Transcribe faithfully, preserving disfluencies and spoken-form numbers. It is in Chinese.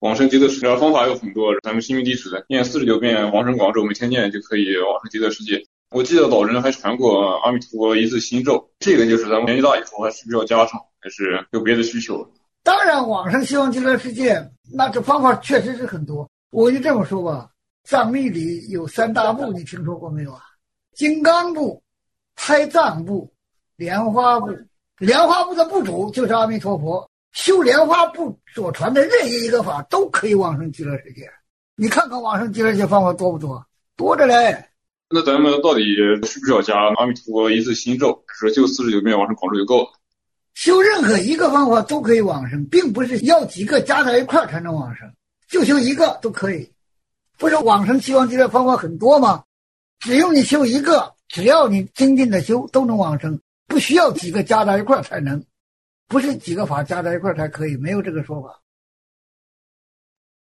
往生极乐世界方法有很多，咱们心明弟子念四十九遍往生广咒，每天念就可以往生极乐世界。我记得老人还传过阿弥陀佛一字心咒，这个就是咱们年纪大以后还是不是要加上，还是有别的需求？ 当然往生西方极乐世界，那这方法确实是很多。我就这么说吧，藏密里有三大部，你听说过没有啊？金刚部、胎藏部、莲花部。莲花部的部主就是阿弥陀佛，修莲花部所传的任意一个法都可以往生极乐世界。你看看往生极乐世界方法多不多？多着嘞。 那咱们到底是不是要加阿弥陀佛一字心咒，还是就四十九遍往生广咒就够了？ 修任何一个方法都可以往生，并不是要几个加在一块才能往生，就修一个都可以。不是往生西方极乐方法很多吗？只用你修一个，只要你精进的修，都能往生，不需要几个加在一块才能，不是几个法加在一块才可以，没有这个说法。